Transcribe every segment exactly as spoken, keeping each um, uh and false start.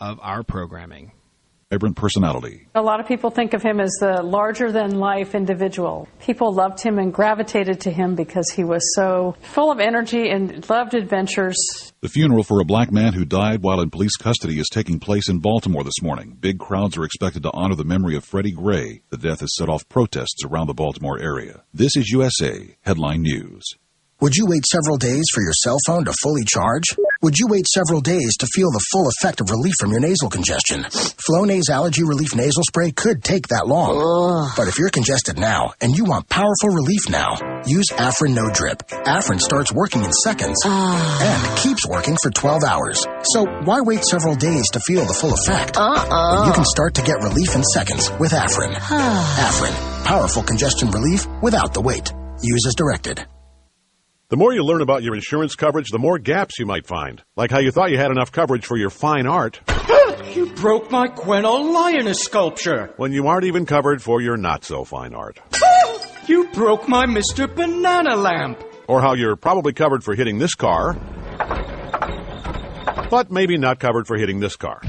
of our programming. Vibrant personality. A lot of people think of him as the larger-than-life individual. People loved him and gravitated to him because he was so full of energy and loved adventures. The funeral for a black man who died while in police custody is taking place in Baltimore this morning. Big crowds are expected to honor the memory of Freddie Gray. The death has set off protests around the Baltimore area. This is U S A Headline News. Would you wait several days for your cell phone to fully charge? Would you wait several days to feel the full effect of relief from your nasal congestion? Flonase Allergy Relief Nasal Spray could take that long. Ugh. But if you're congested now and you want powerful relief now, use Afrin No Drip. Afrin starts working in seconds uh. and keeps working for twelve hours. So why wait several days to feel the full effect? Uh-uh. When you can start to get relief in seconds with Afrin. Afrin, powerful congestion relief without the wait. Use as directed. The more you learn about your insurance coverage, the more gaps you might find. Like how you thought you had enough coverage for your fine art. You broke my Quinault lioness sculpture. When you aren't even covered for your not-so-fine art. You broke my Mister Banana lamp. Or how you're probably covered for hitting this car, but maybe not covered for hitting this car.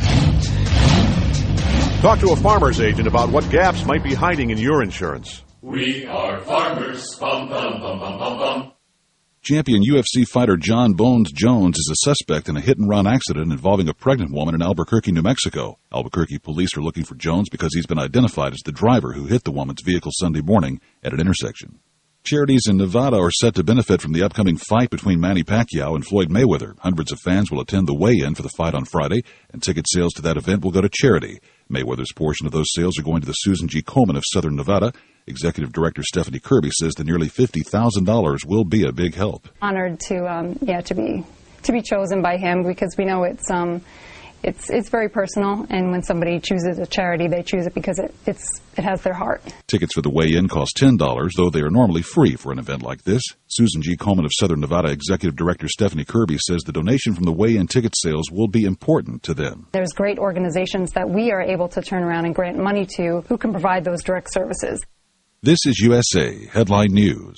Talk to a farmer's agent about what gaps might be hiding in your insurance. We are farmers. Bum, bum, bum, bum, bum, bum. Champion U F C fighter John Bones Jones is a suspect in a hit-and-run accident involving a pregnant woman in Albuquerque, New Mexico. Albuquerque police are looking for Jones because he's been identified as the driver who hit the woman's vehicle Sunday morning at an intersection. Charities in Nevada are set to benefit from the upcoming fight between Manny Pacquiao and Floyd Mayweather. Hundreds of fans will attend the weigh-in for the fight on Friday, and ticket sales to that event will go to charity. Mayweather's portion of those sales are going to the Susan G. Komen of Southern Nevada. Executive Director Stephanie Kirby says the nearly fifty thousand dollars will be a big help. Honored to, um, yeah, to be to be chosen by him because we know it's um, it's it's very personal, and when somebody chooses a charity, they choose it because it it's it has their heart. Tickets for the weigh-in cost ten dollars, though they are normally free for an event like this. Susan G. Komen of Southern Nevada Executive Director Stephanie Kirby says the donation from the weigh-in ticket sales will be important to them. There's great organizations that we are able to turn around and grant money to who can provide those direct services. This is U S A Headline News.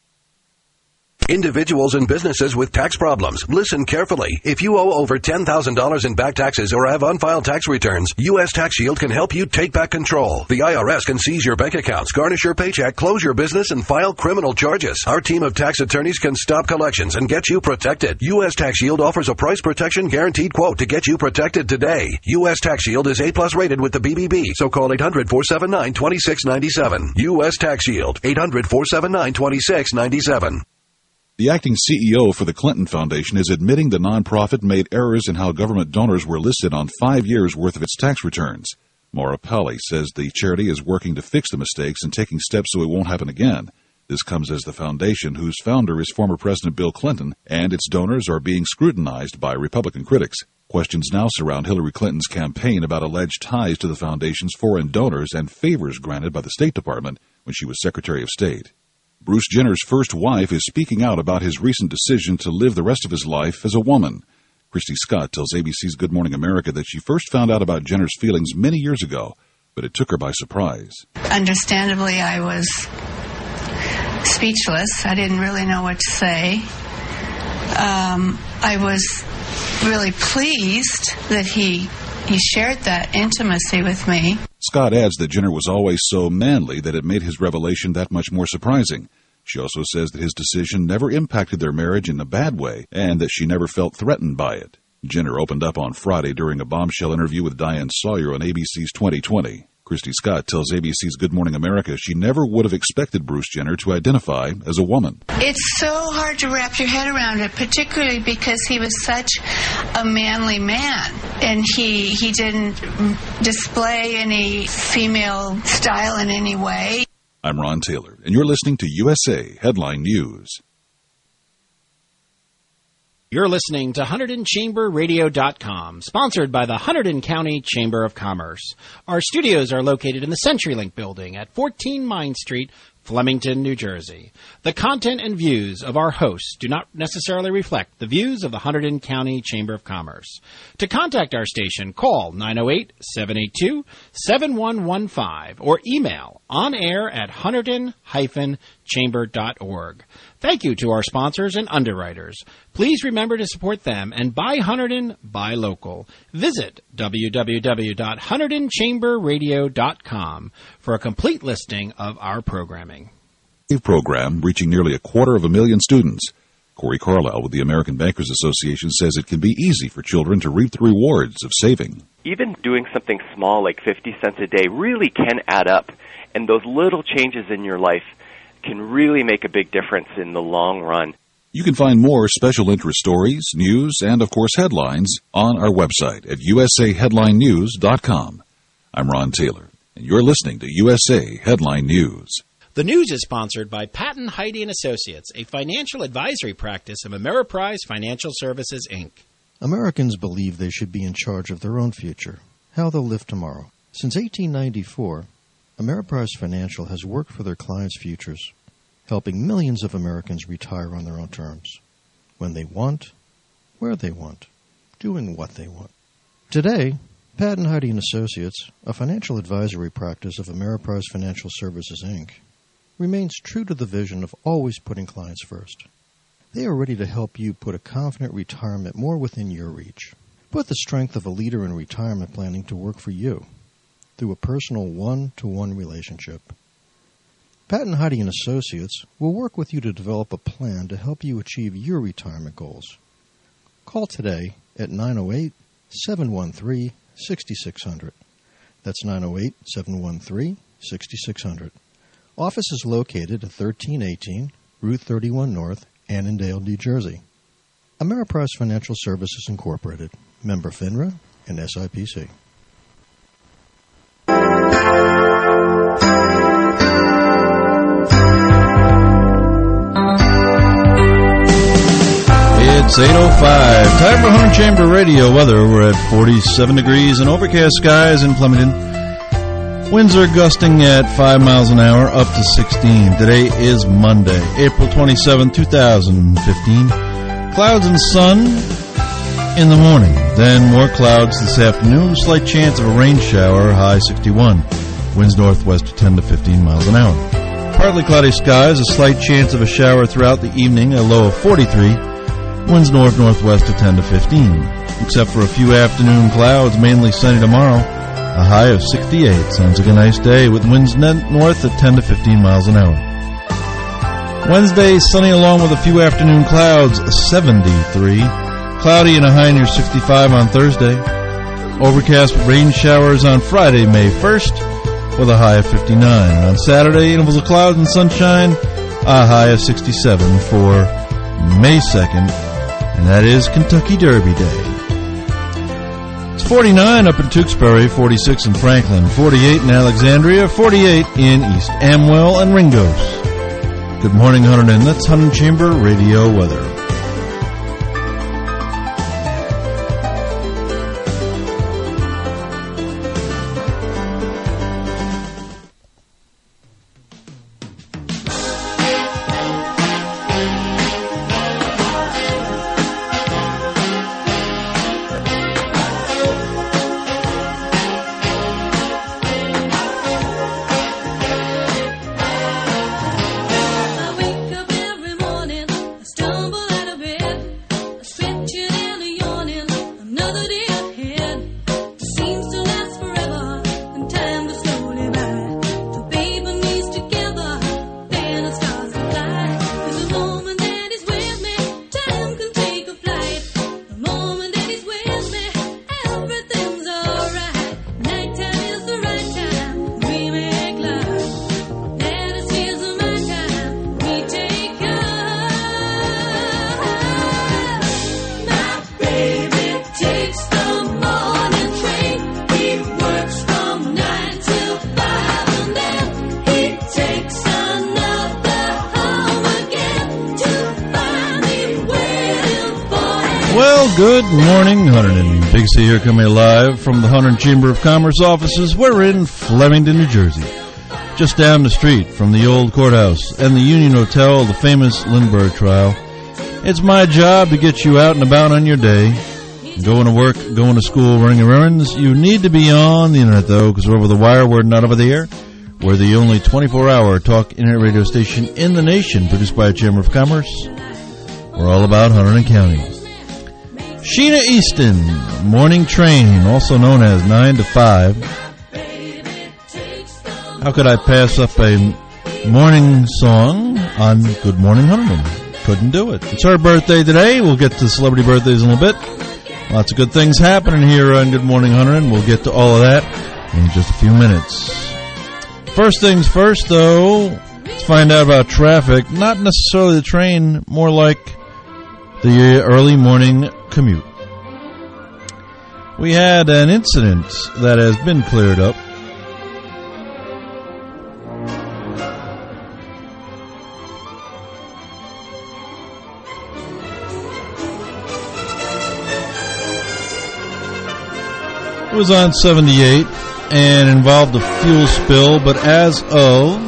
Individuals and businesses with tax problems, listen carefully. If you owe over ten thousand dollars in back taxes or have unfiled tax returns, U S Tax Shield can help you take back control. The I R S can seize your bank accounts, garnish your paycheck, close your business, and file criminal charges. Our team of tax attorneys can stop collections and get you protected. U S Tax Shield offers a price protection guaranteed quote to get you protected today. U S Tax Shield is A plus rated with the B B B, so call eight hundred, four seven nine, two six nine seven. U S Tax Shield, eight hundred, four seven nine, two six nine seven. The acting C E O for the Clinton Foundation is admitting the nonprofit made errors in how government donors were listed on five years' worth of its tax returns. Maura Pelly says the charity is working to fix the mistakes and taking steps so it won't happen again. This comes as the foundation, whose founder is former President Bill Clinton, and its donors are being scrutinized by Republican critics. Questions now surround Hillary Clinton's campaign about alleged ties to the foundation's foreign donors and favors granted by the State Department when she was Secretary of State. Bruce Jenner's first wife is speaking out about his recent decision to live the rest of his life as a woman. Christy Scott tells A B C's Good Morning America that she first found out about Jenner's feelings many years ago, but it took her by surprise. Understandably, I was speechless. I didn't really know what to say. Um, I was really pleased that he he shared that intimacy with me. Scott adds that Jenner was always so manly that it made his revelation that much more surprising. She also says that his decision never impacted their marriage in a bad way and that she never felt threatened by it. Jenner opened up on Friday during a bombshell interview with Diane Sawyer on A B C's twenty twenty. Christy Scott tells A B C's Good Morning America she never would have expected Bruce Jenner to identify as a woman. It's so hard to wrap your head around it, particularly because he was such a manly man, and he he didn't display any female style in any way. I'm Ron Taylor, and you're listening to U S A Headline News. You're listening to Hunterdon Chamber Radio dot com, sponsored by the Hunterdon County Chamber of Commerce. Our studios are located in the CenturyLink building at fourteen Mine Street, Flemington, New Jersey. The content and views of our hosts do not necessarily reflect the views of the Hunterdon County Chamber of Commerce. To contact our station, call nine oh eight, seven eight two, seven one one five or email onair at hunterdon dash chamber dot org. Thank you to our sponsors and underwriters. Please remember to support them and buy Hunterdon, buy local. Visit w w w dot hunterdon chamber radio dot com for a complete listing of our programming. A program reaching nearly a quarter of a million students. Corey Carlisle with the American Bankers Association says it can be easy for children to reap the rewards of saving. Even doing something small like fifty cents a day really can add up, and those little changes in your life can really make a big difference in the long run. You can find more special interest stories, news, and, of course, headlines on our website at u s a headline news dot com. I'm Ron Taylor, and you're listening to U S A Headline News. The news is sponsored by Patton, Heide and Associates, a financial advisory practice of Ameriprise Financial Services, Incorporated. Americans believe they should be in charge of their own future, how they'll live tomorrow. Since eighteen ninety-four, Ameriprise Financial has worked for their clients' futures, helping millions of Americans retire on their own terms, when they want, where they want, doing what they want. Today, Patton, Heide and Associates, a financial advisory practice of Ameriprise Financial Services, Incorporated, remains true to the vision of always putting clients first. They are ready to help you put a confident retirement more within your reach. Put the strength of a leader in retirement planning to work for you through a personal one-to-one relationship. Patton, Heide and Associates will work with you to develop a plan to help you achieve your retirement goals. Call today at nine oh eight, seven one three, six six zero zero. That's nine oh eight, seven one three, six six zero zero. Office is located at thirteen eighteen Route thirty-one North, Annandale, New Jersey. Ameriprise Financial Services, Incorporated, member FINRA and S I P C. It's eight oh five. Time for Hunter Chamber Radio weather. We're at forty-seven degrees and overcast skies in Flemington. Winds are gusting at five miles an hour, up to sixteen. Today is Monday, April twenty-seventh, twenty fifteen. Clouds and sun in the morning. Then more clouds this afternoon. Slight chance of a rain shower, high sixty-one. Winds northwest of ten to fifteen miles an hour. Partly cloudy skies, a slight chance of a shower throughout the evening, a low of forty-three. Winds north-northwest of ten to fifteen. Except for a few afternoon clouds, mainly sunny tomorrow. A high of sixty-eight. Sounds like a nice day with winds north at ten to fifteen miles an hour. Wednesday, sunny along with a few afternoon clouds, seventy-three. Cloudy and a high near sixty-five on Thursday. Overcast with rain showers on Friday, May first, with a high of fifty-nine. On Saturday, intervals of clouds and sunshine, a high of sixty-seven for May second, and that is Kentucky Derby Day. It's forty-nine up in Tewksbury, forty-six in Franklin, forty-eight in Alexandria, forty-eight in East Amwell and Ringgoes. Good morning, Hunterdon. That's Hunterdon Chamber Radio weather. Good morning, Hunterdon. Big C here coming live from the Hunterdon Chamber of Commerce offices. We're in Flemington, New Jersey, just down the street from the old courthouse and the Union Hotel, the famous Lindbergh trial. It's my job to get you out and about on your day, going to work, going to school, running errands. You need to be on the internet, though, because we're over the wire, we're not over the air. We're the only twenty-four hour talk internet radio station in the nation, produced by a Chamber of Commerce. We're all about Hunterdon County. Sheena Easton, Morning Train, also known as nine to five. How could I pass up a morning song on Good Morning Hunterdon? Couldn't do it. It's her birthday today. We'll get to celebrity birthdays in a little bit. Lots of good things happening here on Good Morning Hunterdon. We'll get to all of that in just a few minutes. First things first, though, let's find out about traffic. Not necessarily the train, more like the early morning commute. We had an incident that has been cleared up. It was on seventy-eight and involved a fuel spill, but as of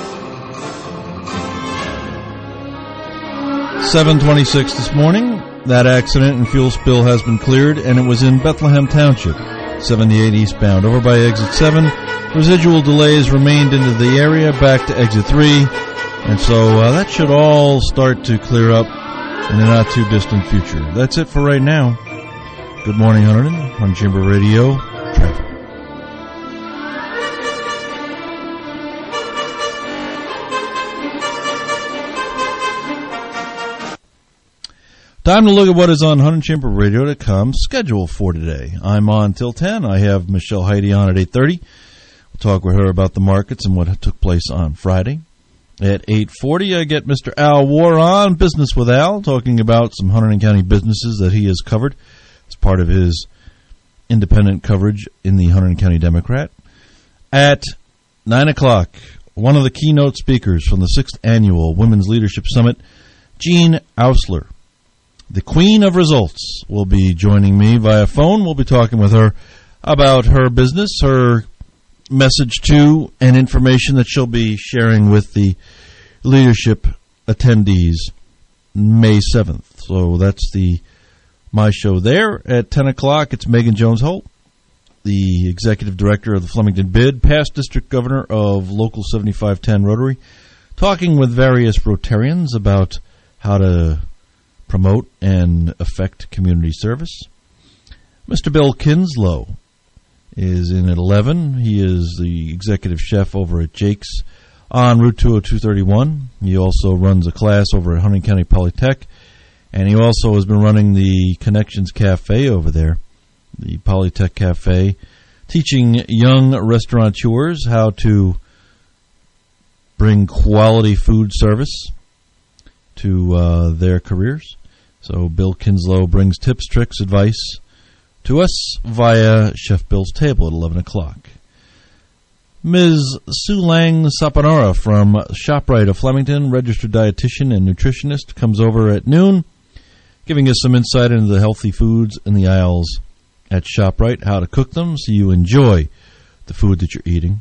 seven twenty-six this morning, that accident and fuel spill has been cleared, and it was in Bethlehem Township, seventy-eight eastbound. Over by exit seven, residual delays remained into the area back to exit three, and so uh, that should all start to clear up in a not too distant future. That's it for right now. Good morning, Hunterdon, on Chamber Radio. Traffic. Time to look at what is on Hunterdon Chamber Radio dot com schedule for today. I'm on till ten. I have Michelle Heidi on at eight thirty. We'll talk with her about the markets and what took place on Friday. At eight forty, I get Mister Al War on, Business with Al, talking about some Hunterdon County businesses that he has covered as part of his independent coverage in the Hunterdon County Democrat. At nine o'clock, one of the keynote speakers from the sixth Annual Women's Leadership Summit, Jean Ausler, the Queen of Results, will be joining me via phone. We'll be talking with her about her business, her message to, and information that she'll be sharing with the leadership attendees May seventh. So that's the my show there. At ten o'clock, it's Megan Jones-Holt, the Executive Director of the Flemington Bid, past District Governor of Local seventy-five ten Rotary, talking with various Rotarians about how to promote and affect community service. Mister Bill Kinslow is in at eleven. He is the Executive Chef over at Jake's on Route two oh two thirty-one. He also runs a class over at Hunterdon County Polytech. And he also has been running the Connections Cafe over there, the Polytech Cafe, teaching young restaurateurs how to bring quality food service to uh, their careers. So Bill Kinslow brings tips, tricks, advice to us via Chef Bill's table at eleven o'clock. Miz Sue Lang Sapanora from ShopRite of Flemington, registered dietitian and nutritionist, comes over at noon, giving us some insight into the healthy foods in the aisles at ShopRite, how to cook them so you enjoy the food that you're eating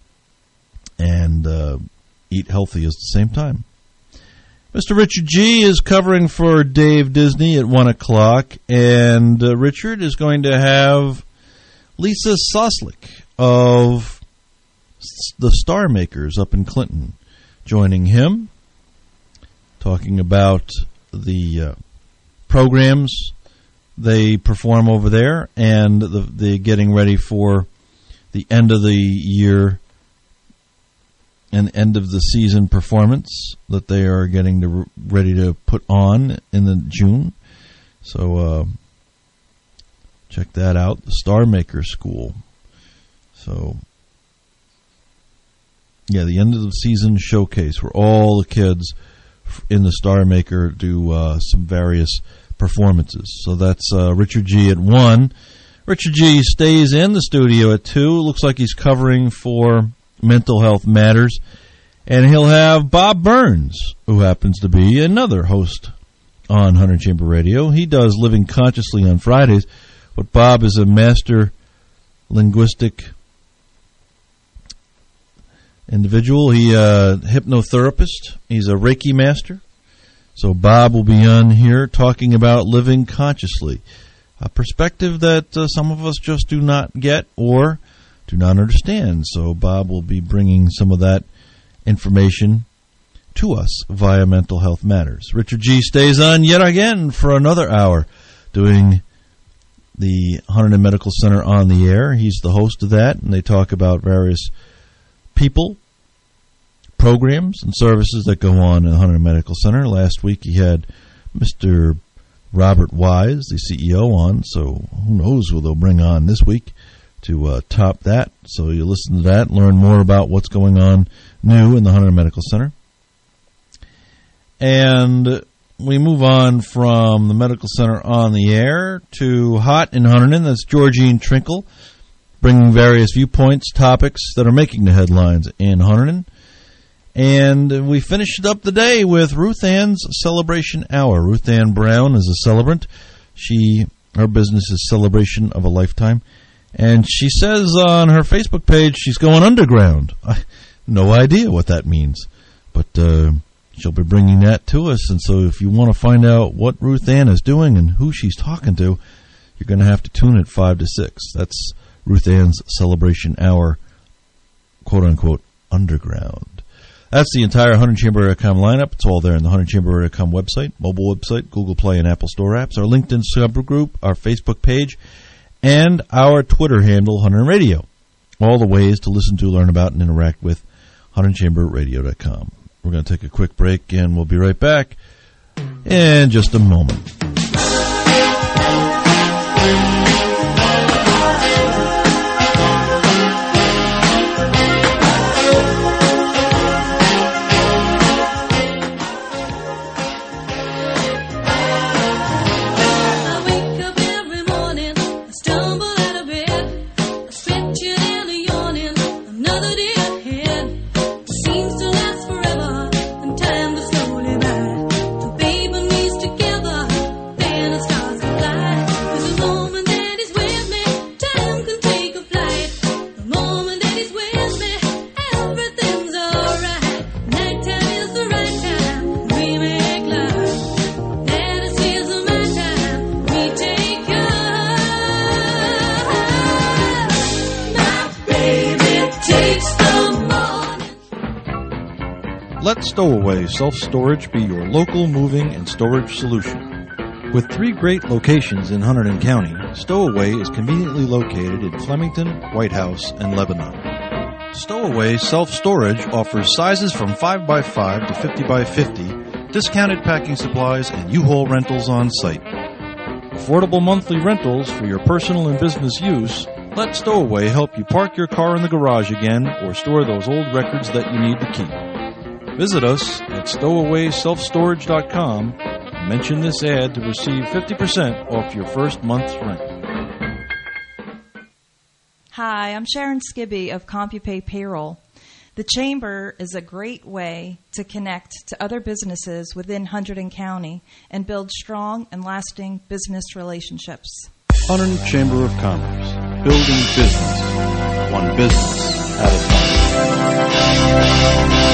and uh, eat healthy at the same time. Mister Richard G. is covering for Dave Disney at one o'clock, and uh, Richard is going to have Lisa Soslick of the Star Makers up in Clinton joining him, talking about the uh, programs they perform over there and the, the getting ready for the end of the year and end of the season performance that they are getting to, ready to put on in the June. So uh, check that out, the Star Maker School. So yeah, the end of the season showcase where all the kids in the Star Maker do uh, some various performances. So that's uh, Richard G. at one. Richard G. stays in the studio at two. Looks like he's covering for Mental Health Matters. And he'll have Bob Burns, who happens to be another host on Hunterdon Chamber Radio. He does Living Consciously on Fridays, but Bob is a master linguistic individual. He uh hypnotherapist. He's a Reiki master. So Bob will be on here talking about living consciously, a perspective that uh, some of us just do not get, or do not understand. So Bob will be bringing some of that information to us via Mental Health Matters. Richard G. stays on yet again for another hour doing the Hunterdon Medical Center on the air. He's the host of that, and they talk about various people, programs, and services that go on in the Hunterdon Medical Center. Last week he had Mister Robert Wise, the C E O, on, so who knows who they'll bring on this week to uh, top that. So you listen to that and learn more about what's going on new in the Hunterdon Medical Center. And we move on from the Medical Center on the air to Hot in Hunterdon. That's Georgine Trinkle, bringing various viewpoints, topics that are making the headlines in Hunterdon. And we finished up the day with Ruth Ann's Celebration Hour. Ruth Ann Brown is a celebrant. She, her business is Celebration of a Lifetime. And she says on her Facebook page she's going underground. I have no idea what that means. But uh, she'll be bringing that to us. And so if you want to find out what Ruth Ann is doing and who she's talking to, you're going to have to tune at five to six. That's Ruth Ann's Celebration Hour, quote-unquote, underground. That's the entire Hunterdon Chamber dot com lineup. It's all there in the Hunterdon Chamber dot com website, mobile website, Google Play and Apple Store apps, our LinkedIn subgroup, our Facebook page, and our Twitter handle, Hunterdon Radio. All the ways to listen to, learn about, and interact with Hunterdon Chamber Radio dot com. We're going to take a quick break, and we'll be right back in just a moment. Let Stowaway Self-Storage be your local moving and storage solution. With three great locations in Hunterdon County, Stowaway is conveniently located in Flemington, White House, and Lebanon. Stowaway Self-Storage offers sizes from five by five to fifty by fifty, discounted packing supplies, and U-Haul rentals on site. Affordable monthly rentals for your personal and business use. Let Stowaway help you park your car in the garage again or store those old records that you need to keep. Visit us at stowaway self storage dot com and mention this ad to receive fifty percent off your first month's rent. Hi, I'm Sharon Skibby of CompuPay Payroll. The Chamber is a great way to connect to other businesses within Hunterdon County and build strong and lasting business relationships. Hunterdon Chamber of Commerce, building business, one business at a time.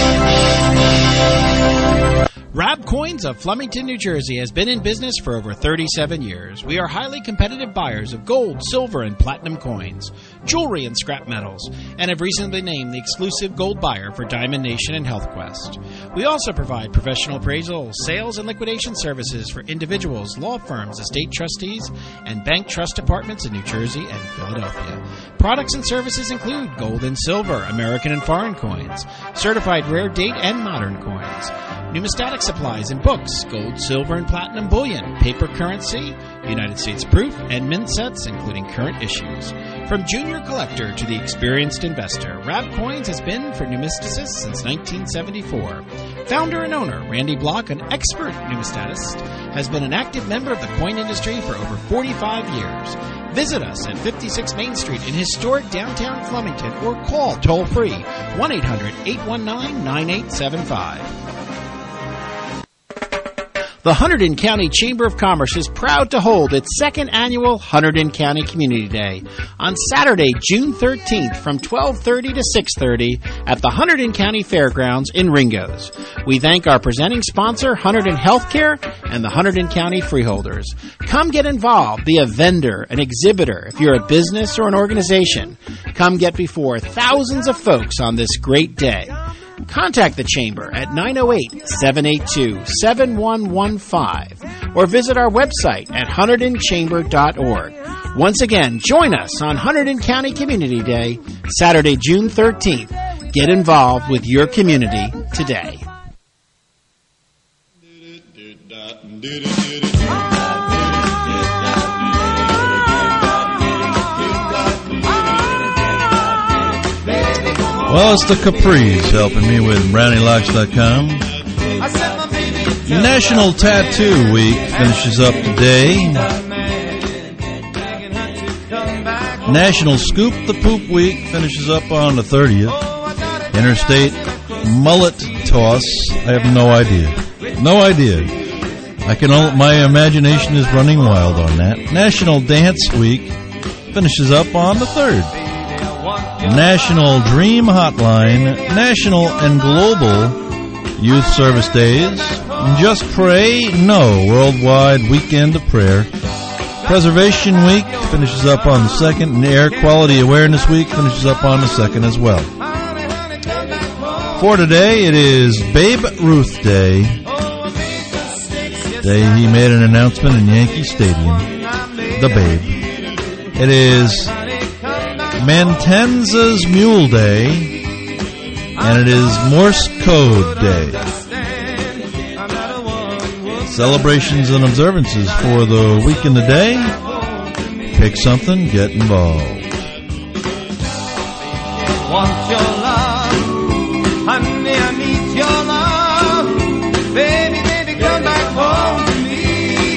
Rab Coins of Flemington, New Jersey has been in business for over thirty-seven years. We are highly competitive buyers of gold, silver, and platinum coins, jewelry, and scrap metals, and have recently been named the exclusive gold buyer for Diamond Nation and HealthQuest. We also provide professional appraisal, sales, and liquidation services for individuals, law firms, estate trustees, and bank trust departments in New Jersey and Philadelphia. Products and services include gold and silver, American and foreign coins, certified rare date and modern coins, numismatic supplies and books, gold, silver, and platinum bullion, paper currency, United States proof, and mint sets, including current issues. From junior collector to the experienced investor, Rab Coins has been for numisticists since nineteen seventy-four. Founder and owner Randy Block, an expert numismatist, has been an active member of the coin industry for over forty-five years. Visit us at fifty-six Main Street in historic downtown Flemington or call toll-free one eight hundred eight one nine nine eight seven five. The Hunterdon County Chamber of Commerce is proud to hold its second annual Hunterdon County Community Day on Saturday, June thirteenth from twelve thirty to six thirty at the Hunterdon County Fairgrounds in Ringo's. We thank our presenting sponsor, Hunterdon Healthcare, and the Hunterdon County Freeholders. Come get involved, be a vendor, an exhibitor, if you're a business or an organization. Come get before thousands of folks on this great day. Contact the Chamber at nine oh eight, seven eight two, seven one one five or visit our website at hunterdon chamber dot org. Once again, join us on Hunterdon County Community Day, Saturday, June thirteenth. Get involved with your community today. Well, it's the Capris helping me with brownie locks dot com. National Tattoo Week finishes up today. National Scoop the Poop Week finishes up on the thirtieth. Interstate Mullet Toss. I have no idea. No idea. I can. Only, my imagination is running wild on that. National Dance Week finishes up on the third. National Dream Hotline, National and Global Youth Service Days, Just Pray, No, Worldwide Weekend of Prayer. Preservation Week finishes up on the second, and Air Quality Awareness Week finishes up on the second as well. For today, it is Babe Ruth Day. Day he made an announcement in Yankee Stadium. The Babe. It is Mantanza's Mule Day, and it is Morse Code Day. Celebrations and observances for the week and the day. Pick something, get involved. Want your love, honey, I need your love. Baby, baby, come back home to me.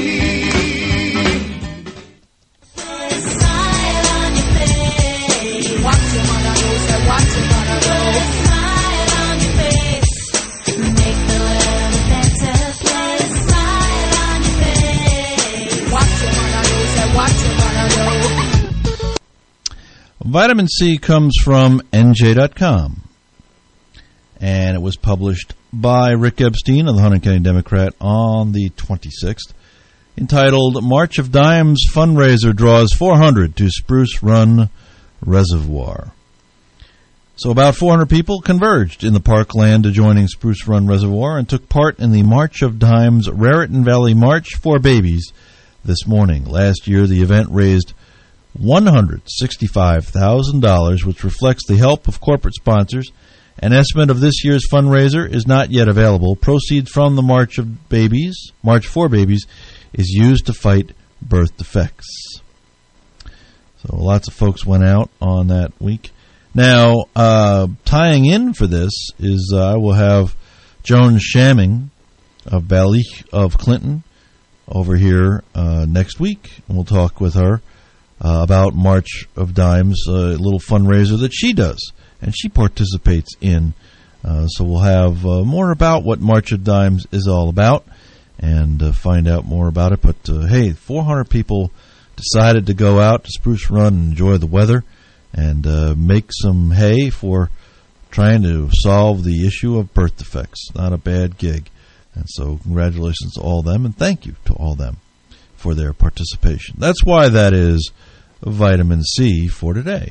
Vitamin C comes from N J dot com, and it was published by Rick Epstein of the Hunterdon County Democrat on the twenty-sixth, entitled March of Dimes Fundraiser Draws four hundred to Spruce Run Reservoir. So about four hundred people converged in the parkland adjoining Spruce Run Reservoir and took part in the March of Dimes Raritan Valley March for Babies this morning. Last year, the event raised one hundred sixty-five thousand dollars, which reflects the help of corporate sponsors. An estimate of this year's fundraiser is not yet available. Proceeds from the March of Babies, March for Babies, is used to fight birth defects. So lots of folks went out on that week. Now, uh, tying in for this is uh, I will have Joan Shamming of Balich of Clinton over here uh, next week, and we'll talk with her Uh, about March of Dimes, a little fundraiser that she does, and she participates in. Uh, so we'll have uh, more about what March of Dimes is all about and uh, find out more about it. But, uh, hey, four hundred people decided to go out to Spruce Run and enjoy the weather and uh, make some hay for trying to solve the issue of birth defects. Not a bad gig. And so congratulations to all of them, and thank you to all of them for their participation. That's why that is Vitamin C for today.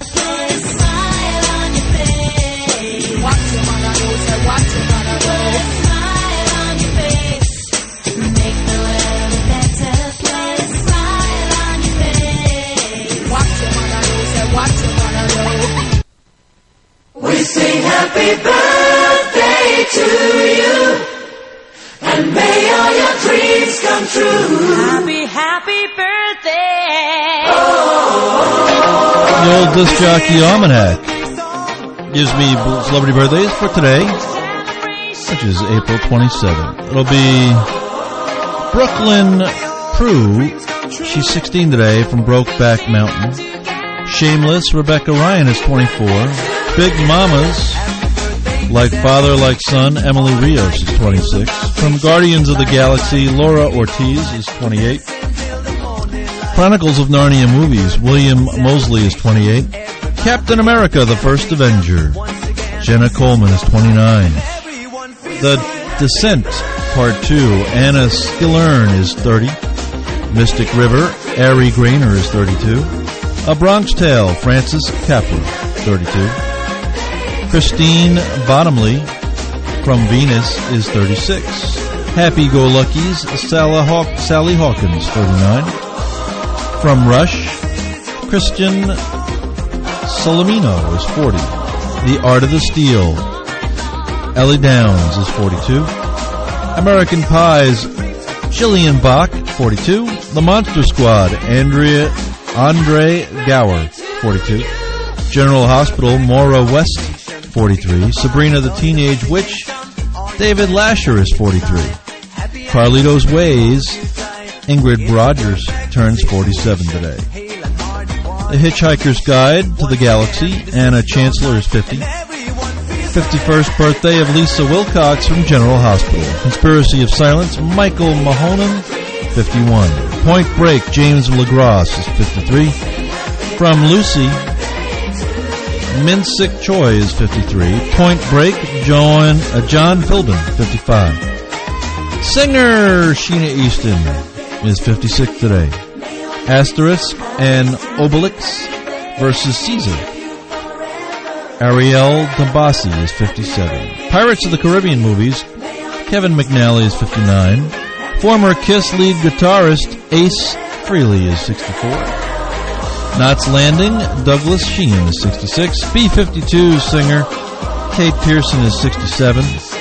We sing happy birthday to you, and may all your dreams come true. Happy, happy birthday. The old disc jockey almanac gives me celebrity birthdays for today, which is April twenty-seventh. It'll be Brooklyn Prue. She's sixteen today, from Brokeback Mountain. Shameless Rebecca Ryan is twenty-four. Big Mamas, Like Father, Like Son, Emily Rios is twenty-six. From Guardians of the Galaxy, Laura Ortiz is twenty-eight. Chronicles of Narnia movies, William Mosley is twenty-eight. Captain America, the First Avenger, Jenna Coleman is twenty-nine. The Descent, Part two, Anna Skillern is thirty. Mystic River, Ari Grainer is thirty-two. A Bronx Tale, Francis Capra, thirty-two. Christine Bottomley from Venus is thirty-six. Happy Go Luckies, Sally, Haw- Sally Hawkins, thirty-nine. From Rush, Christian Solomino is forty. The Art of the Steal, Ellie Downs is forty-two. American Pies, Jillian Bach, forty-two. The Monster Squad, Andrea Andre Gower, forty-two. General Hospital, Maura West, forty-three. Sabrina the Teenage Witch, David Lasher is forty-three. Carlito's Ways, Ingrid Rogers turns forty-seven today. The Hitchhiker's Guide to the Galaxy, Anna Chancellor is fifty. fifty-first birthday of Lisa Wilcox from General Hospital. Conspiracy of Silence, Michael Mahonen, fifty-one. Point Break, James LaGrosse is fifty-three. From Lucy, Minsik Choi is fifty-three. Point Break, John, uh, John Philbin, fifty-five. Singer Sheena Easton is fifty-six today. Asterisk and Obelix versus Caesar. Ariel Tabasi is fifty-seven. Pirates of the Caribbean movies, Kevin McNally is fifty-nine. Former Kiss lead guitarist Ace Frehley is sixty-four. Knots Landing, Douglas Sheehan is sixty-six. B fifty-two singer Kate Pearson is sixty-seven.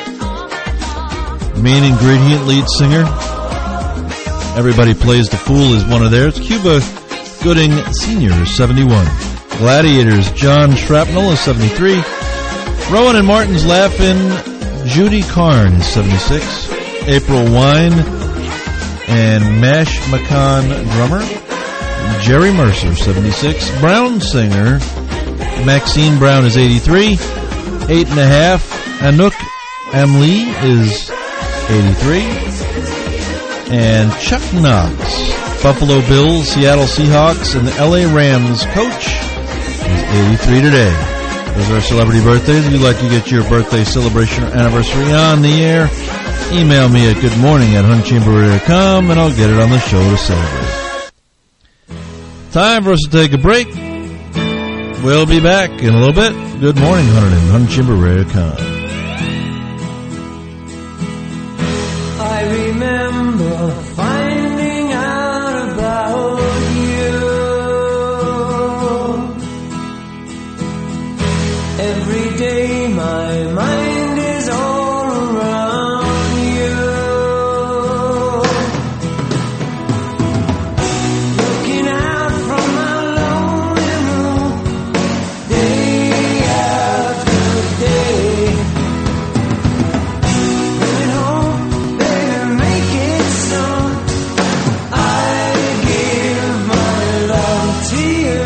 Main Ingredient lead singer, Everybody Plays the Fool is one of theirs. Cuba Gooding Senior is seventy-one. Gladiators, John Shrapnel is seventy-three. Rowan and Martin's Laugh-In, Judy Carn is seventy-six. April Wine and Mash McCann drummer, Jerry Mercer, seventy-six. Brown singer, Maxine Brown is eighty-three. Eight and a half, Anouk Amlee is eighty-three. And Chuck Knox, Buffalo Bills, Seattle Seahawks, and the L A Rams coach, is eighty-three today. Those are our celebrity birthdays. If you'd like to get your birthday celebration or anniversary on the air, email me at goodmorning at hun chamber radio dot com, and I'll get it on the show to celebrate. Time for us to take a break. We'll be back in a little bit. Good morning, Hunter and hun chamber radio dot com. I remember finding out about you. Every day my mind is all around you. Looking out from my lonely room, day after day. Coming home, baby, make it so. I give my love to you.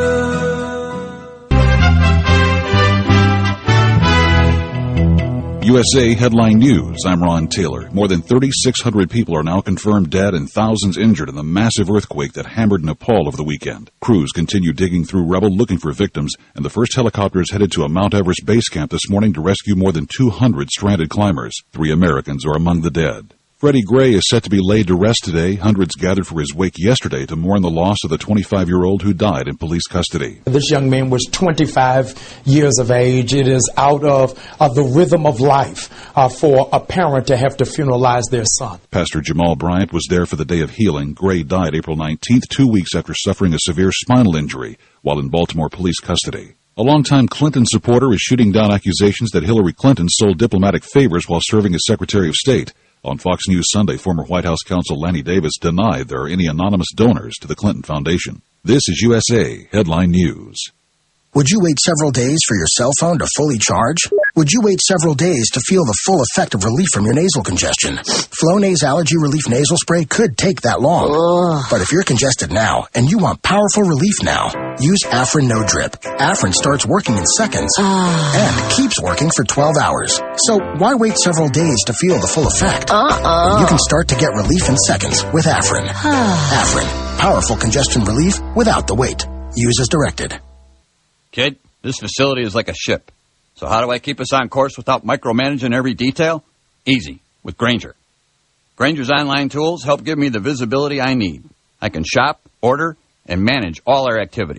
U S A Headline News. I'm Ron Taylor. More than thirty-six hundred people are now confirmed dead and thousands injured in the massive earthquake that hammered Nepal over the weekend. Crews continue digging through rubble looking for victims, and the first helicopters headed to a Mount Everest base camp this morning to rescue more than two hundred stranded climbers. Three Americans are among the dead. Freddie Gray is set to be laid to rest today. Hundreds gathered for his wake yesterday to mourn the loss of the twenty-five-year-old who died in police custody. This young man was twenty-five years of age. It is out of, of the rhythm of life uh, for a parent to have to funeralize their son. Pastor Jamal Bryant was there for the day of healing. Gray died April nineteenth, two weeks after suffering a severe spinal injury while in Baltimore police custody. A longtime Clinton supporter is shooting down accusations that Hillary Clinton sold diplomatic favors while serving as Secretary of State. On Fox News Sunday, former White House counsel Lanny Davis denied there are any anonymous donors to the Clinton Foundation. This is U S A Headline News. Would you wait several days for your cell phone to fully charge? Would you wait several days to feel the full effect of relief from your nasal congestion? Flonase Allergy Relief Nasal Spray could take that long. Ugh. But if you're congested now and you want powerful relief now, use Afrin No Drip. Afrin starts working in seconds uh. and keeps working for twelve hours. So why wait several days to feel the full effect? Uh-uh. You can start to get relief in seconds with Afrin. Afrin, powerful congestion relief without the wait. Use as directed. Kid, this facility is like a ship. So how do I keep us on course without micromanaging every detail? Easy, with Grainger. Grainger's online tools help give me the visibility I need. I can shop, order, and manage all our activity,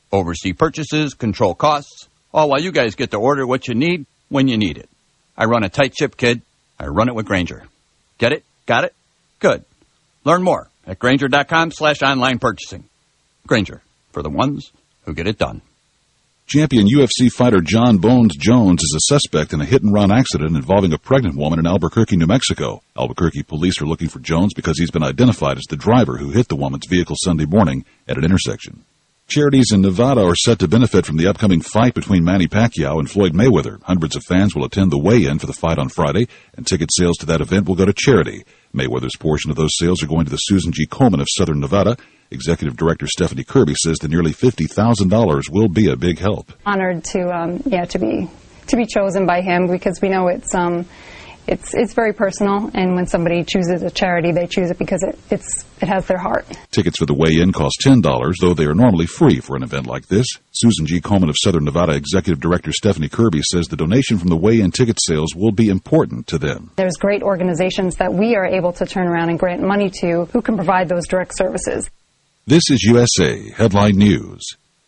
oversee purchases, control costs, all while you guys get to order what you need when you need it. I run a tight ship, kid. I run it with Grainger. Get it? Got it? Good. Learn more at Grainger.com slash online purchasing. Grainger, for the ones who get it done. Champion U F C fighter John Bones Jones is a suspect in a hit-and-run accident involving a pregnant woman in Albuquerque, New Mexico. Albuquerque police are looking for Jones because he's been identified as the driver who hit the woman's vehicle Sunday morning at an intersection. Charities in Nevada are set to benefit from the upcoming fight between Manny Pacquiao and Floyd Mayweather. Hundreds of fans will attend the weigh-in for the fight on Friday, and ticket sales to that event will go to charity. Mayweather's portion of those sales are going to the Susan G. Komen of Southern Nevada. Executive Director Stephanie Kirby says the nearly fifty thousand dollars will be a big help. Honored to, um, yeah, to be to be chosen by him because we know it's um, it's it's very personal, and when somebody chooses a charity, they choose it because it it's it has their heart. Tickets for the weigh-in cost ten dollars, though they are normally free for an event like this. Susan G. Komen of Southern Nevada Executive Director Stephanie Kirby says the donation from the weigh-in ticket sales will be important to them. There's great organizations that we are able to turn around and grant money to who can provide those direct services. This is U S A Headline News.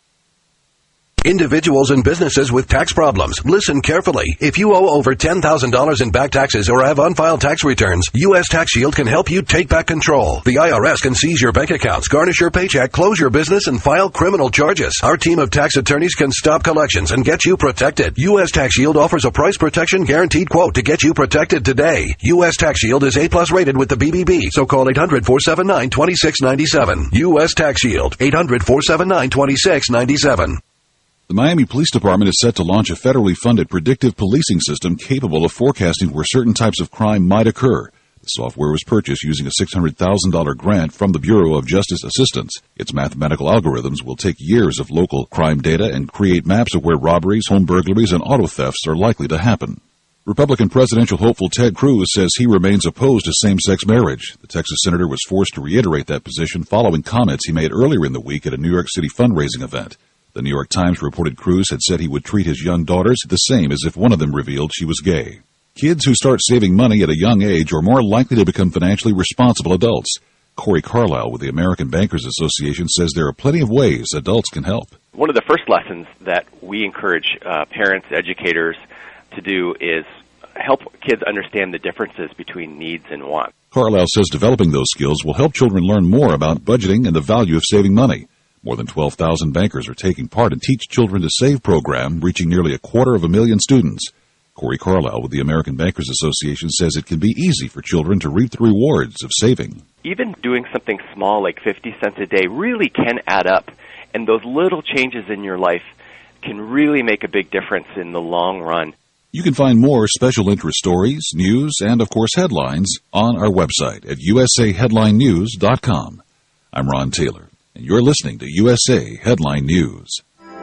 Individuals and businesses with tax problems, listen carefully. If you owe over ten thousand dollars in back taxes or have unfiled tax returns, U S Tax Shield can help you take back control. The I R S can seize your bank accounts, garnish your paycheck, close your business, and file criminal charges. Our team of tax attorneys can stop collections and get you protected. U S Tax Shield offers a price protection guaranteed quote to get you protected today. U S Tax Shield is A plus rated with the B B B, so call eight hundred, four seven nine, two six nine seven. U S Tax Shield, eight hundred, four seven nine, two six nine seven. The Miami Police Department is set to launch a federally funded predictive policing system capable of forecasting where certain types of crime might occur. The software was purchased using a six hundred thousand dollars grant from the Bureau of Justice Assistance. Its mathematical algorithms will take years of local crime data and create maps of where robberies, home burglaries, and auto thefts are likely to happen. Republican presidential hopeful Ted Cruz says he remains opposed to same-sex marriage. The Texas senator was forced to reiterate that position following comments he made earlier in the week at a New York City fundraising event. The New York Times reported Cruz had said he would treat his young daughters the same as if one of them revealed she was gay. Kids who start saving money at a young age are more likely to become financially responsible adults. Corey Carlisle with the American Bankers Association says there are plenty of ways adults can help. One of the first lessons that we encourage uh, parents, educators to do is help kids understand the differences between needs and wants. Carlisle says developing those skills will help children learn more about budgeting and the value of saving money. More than twelve thousand bankers are taking part in Teach Children to Save program, reaching nearly a quarter of a million students. Corey Carlisle with the American Bankers Association says it can be easy for children to reap the rewards of saving. Even doing something small like fifty cents a day really can add up, and those little changes in your life can really make a big difference in the long run. You can find more special interest stories, news, and, of course, headlines on our website at U S A headline news dot com. I'm Ron Taylor, and you're listening to U S A Headline News.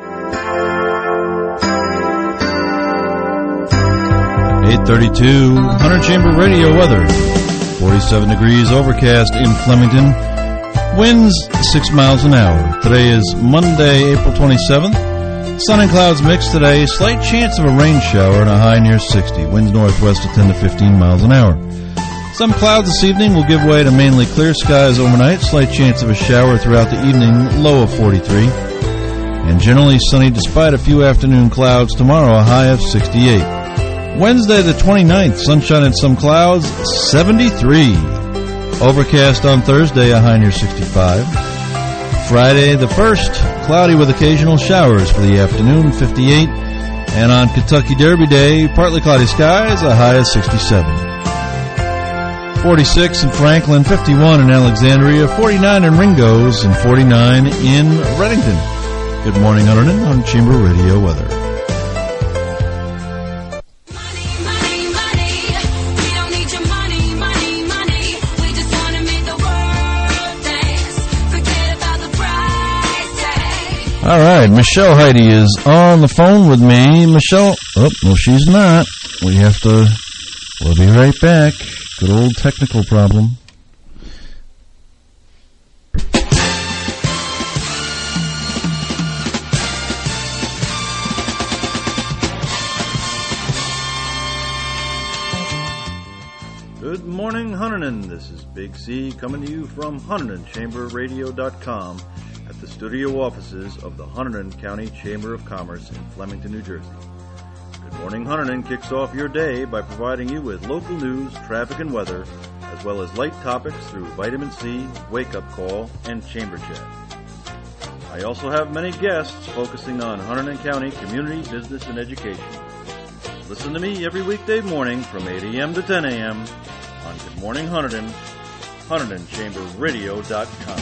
eight thirty-two, Hunter Chamber Radio weather. forty-seven degrees, overcast in Flemington. Winds six miles an hour. Today is Monday, April twenty-seventh. Sun and clouds mixed today. Slight chance of a rain shower and a high near sixty. Winds northwest of ten to fifteen miles an hour. Some clouds this evening will give way to mainly clear skies overnight. Slight chance of a shower throughout the evening, low of forty-three. And generally sunny despite a few afternoon clouds. Tomorrow, a high of sixty-eight. Wednesday the twenty-ninth, sunshine and some clouds, seventy-three. Overcast on Thursday, a high near sixty-five. Friday the first, cloudy with occasional showers for the afternoon, fifty-eight. And on Kentucky Derby Day, partly cloudy skies, a high of sixty-seven. forty-six in Franklin, fifty-one in Alexandria, forty-nine in Ringgoes, and forty-nine in Reddington. Good morning, Hunterton, on Chamber Radio Weather. All right, Michelle Heidi is on the phone with me. Michelle, oh, no, she's not. We have to, we'll be right back. Good old technical problem. Good morning, Hunterton. This is Big C coming to you from Hunterton Chamber Radio dot com. At the studio offices of the Hunterdon County Chamber of Commerce in Flemington, New Jersey. Good Morning Hunterdon kicks off your day by providing you with local news, traffic, and weather, as well as light topics through Vitamin C, Wake Up Call, and Chamber Chat. I also have many guests focusing on Hunterdon County community, business, and education. Listen to me every weekday morning from eight a.m. to ten a.m. on Good Morning Hunterdon, Hunterdon Chamber Radio dot com.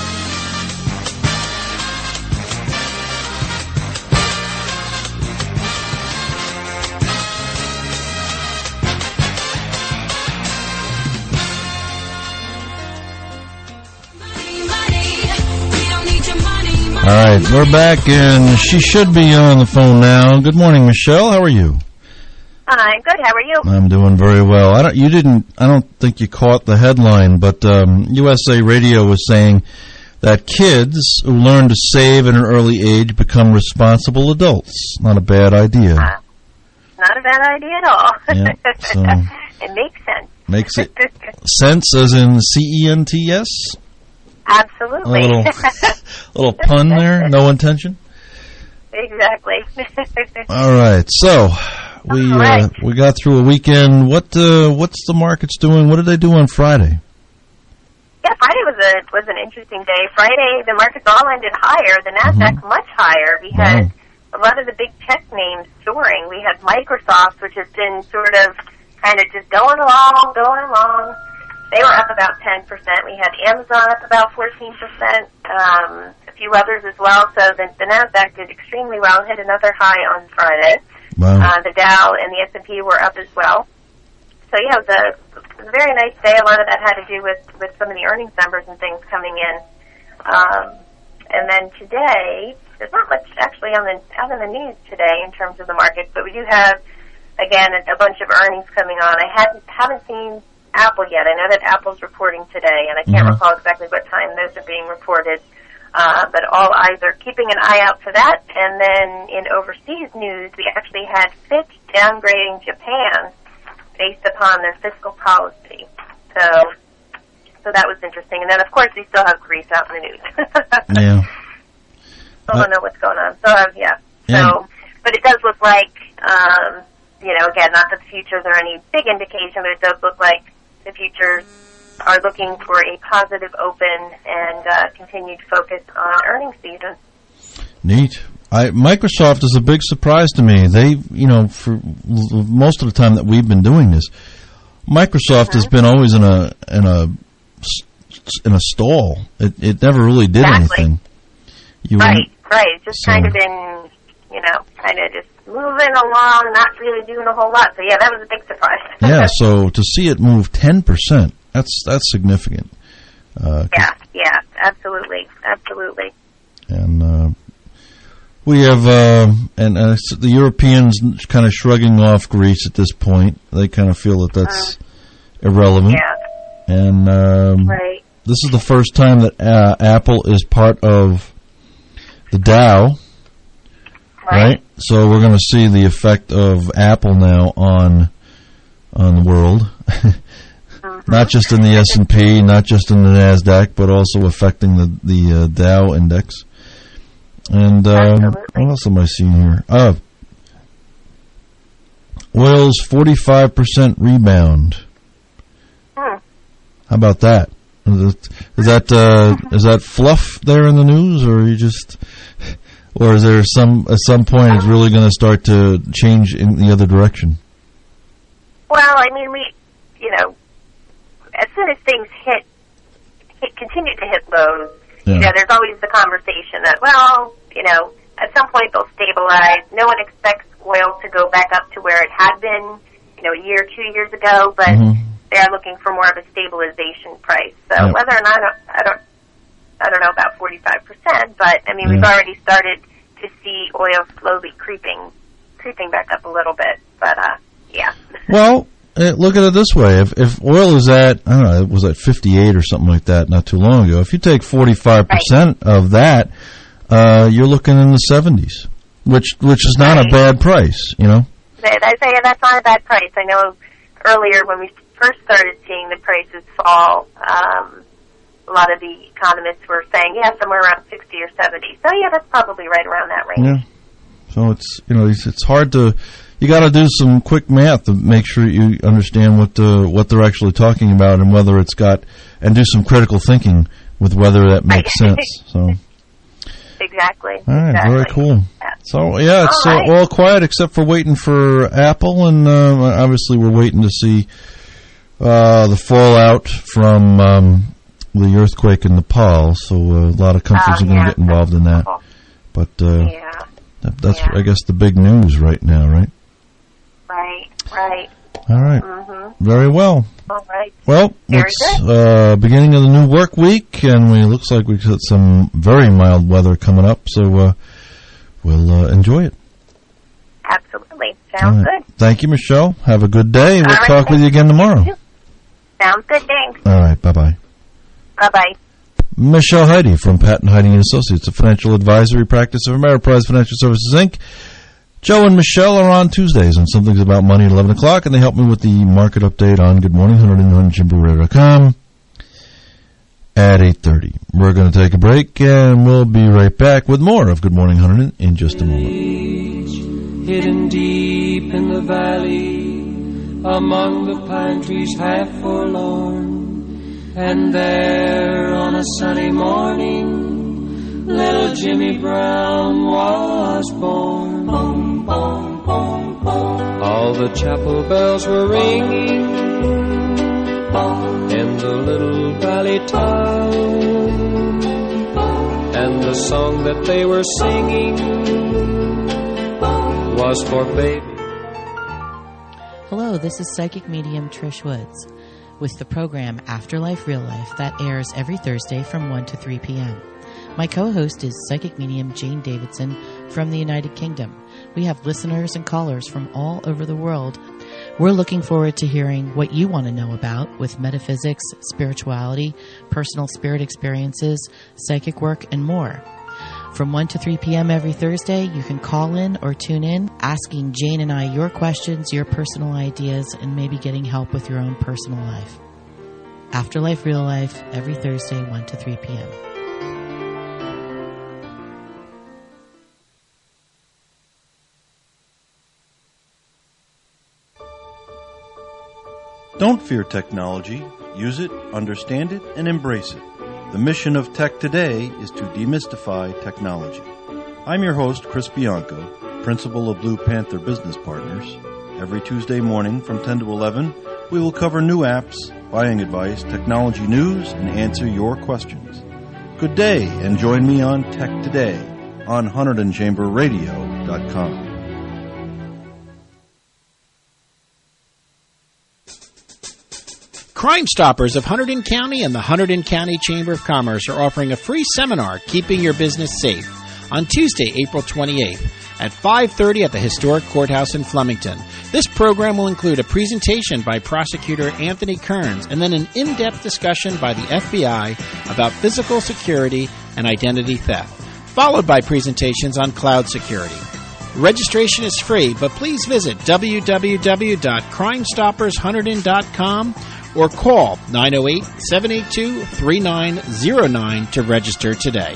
All right, we're back, and she should be on the phone now. Good morning, Michelle. How are you? Hi, good. How are you? I'm doing very well. I don't. You didn't. I don't think you caught the headline, but um, U S A Radio was saying that kids who learn to save at an early age become responsible adults. Not a bad idea. Uh, not a bad idea at all. Yeah, so it makes sense. Makes it sense, as in C E N T S. Absolutely. A little, little pun there. No intention. Exactly. All right. So we right. uh, we got through a weekend. What uh, what's the markets doing? What did they do on Friday? Yeah, Friday was a was an interesting day. Friday, the markets all ended higher. The Nasdaq mm-hmm. much higher because wow. a lot of the big tech names soaring. We had Microsoft, which has been sort of kind of just going along, going along. They were up about ten percent. We had Amazon up about fourteen percent, um, a few others as well. So the, the Nasdaq did extremely well, hit another high on Friday. Wow. Uh, the Dow and the S and P were up as well. So, yeah, it was, a, it was a very nice day. A lot of that had to do with, with some of the earnings numbers and things coming in. Um, and then today, there's not much actually on the, out in the news today in terms of the markets, but we do have, again, a, a bunch of earnings coming on. I hadn't, haven't seen Apple yet. I know that Apple's reporting today, and I can't mm-hmm. recall exactly what time those are being reported. Uh, but all eyes are keeping an eye out for that. And then in overseas news, we actually had Fitch downgrading Japan based upon their fiscal policy. So, so that was interesting. And then, of course, we still have Greece out in the news. Yeah. I don't know what's going on. So, uh, yeah. yeah. So, but it does look like, um, you know, again, not that the futures are any big indication, but it does look like the futures are looking for a positive open and uh, continued focus on earnings season. Neat. I, Microsoft is a big surprise to me. They, you know, for most of the time that we've been doing this, Microsoft mm-hmm. has been always in a in a in a stall. It it never really did exactly. anything. You right, right. It's just so. kind of been, you know, kind of just moving along, not really doing a whole lot. So yeah, that was a big surprise. Yeah. So to see it move ten percent. That's that's significant. Uh, yeah, yeah, absolutely, absolutely. And uh, we have, uh, and uh, the Europeans kind of shrugging off Greece at this point. They kind of feel that that's uh, irrelevant. Yeah. And um, right. this is the first time that uh, Apple is part of the Dow. Right. right? So we're going to see the effect of Apple now on on the world. Not just in the S and P, not just in the Nasdaq, but also affecting the the uh, Dow index. And uh, what else am I seeing here? Uh, oil's forty-five percent rebound. Hmm. How about that? Is that uh, is that fluff there in the news, or are you just, or is there some at some point it's really going to start to change in the other direction? Well, I mean, we, you know. As soon as things hit, hit, continue to hit lows, yeah. you know, there's always the conversation that, well, you know, at some point they'll stabilize. No one expects oil to go back up to where it had been, you know, a year, two years ago, but mm-hmm. they're looking for more of a stabilization price. So yeah. whether or not, I don't, I don't know about forty-five percent, but I mean, yeah. we've already started to see oil slowly creeping, creeping back up a little bit. But uh, yeah. Well. Look at it this way. If if oil is at, I don't know, it was at fifty-eight or something like that not too long ago. If you take forty-five percent right. of that, uh, you're looking in the seventies, which which is not right. a bad price, you know? I say that's not a bad price. I know earlier when we first started seeing the prices fall, um, a lot of the economists were saying, yeah, somewhere around sixty or seventy. So, yeah, that's probably right around that range. Yeah. So it's, you know, it's, it's hard to, you got to do some quick math to make sure you understand what uh, what they're actually talking about and whether it's got, and do some critical thinking with whether that makes sense. So. Exactly. All right, exactly. very cool. Yeah. So, yeah, it's all, uh, right. all quiet except for waiting for Apple, and uh, obviously we're waiting to see uh, the fallout from um, the earthquake in Nepal, so uh, a lot of countries Oh, are going to yeah. get involved in that. But uh, Yeah. that, that's, Yeah. I guess, the big news right now, right? Right, right. All right. Mm-hmm. Very well. All right. Well, Very it's uh, beginning of the new work week, and we looks like we've got some very mild weather coming up, so uh, we'll uh, enjoy it. Absolutely. Sounds All right. good. Thank you, Michelle. Have a good day. We'll All right, talk with you again tomorrow. Sounds good. Thanks. All right. Bye-bye. Bye-bye. Michelle Heide from Patton Heide and Associates, a financial advisory practice of Ameriprise Financial Services, Incorporated. Joe and Michelle are on Tuesdays on Something's About Money at eleven o'clock, and they help me with the market update on Good Morning one hundred and one hundred Chamber Radio dot com at eight thirty. We're going to take a break, and we'll be right back with more of Good Morning one hundred in just a moment. Hidden deep in the valley, among the pine trees half forlorn, and there on a sunny morning, little Jimmy Brown was born. Boom, boom, boom, boom. All the chapel bells were ringing in the little valley town, and the song that they were singing was for baby. Hello, this is psychic medium Trish Woods with the program Afterlife Real Life that airs every Thursday from one to three p.m. My co-host is psychic medium Jane Davidson from the United Kingdom. We have listeners and callers from all over the world. We're looking forward to hearing what you want to know about with metaphysics, spirituality, personal spirit experiences, psychic work, and more. From one to three p.m. every Thursday, you can call in or tune in, asking Jane and I your questions, your personal ideas, and maybe getting help with your own personal life. Afterlife Real Life, every Thursday, one to three p.m. Don't fear technology. Use it, understand it, and embrace it. The mission of Tech Today is to demystify technology. I'm your host, Chris Bianco, principal of Blue Panther Business Partners. Every Tuesday morning from ten to eleven, we will cover new apps, buying advice, technology news, and answer your questions. Good day, and join me on Tech Today on one hundred chamber radio dot com. Crime Stoppers of Hunterdon County and the Hunterdon County Chamber of Commerce are offering a free seminar, Keeping Your Business Safe, on Tuesday, April twenty-eighth at five thirty at the Historic Courthouse in Flemington. This program will include a presentation by Prosecutor Anthony Kearns and then an in-depth discussion by the F B I about physical security and identity theft, followed by presentations on cloud security. Registration is free, but please visit w w w dot crime stoppers hunterdon dot com or call nine oh eight, seven eight two, three nine oh nine to register today.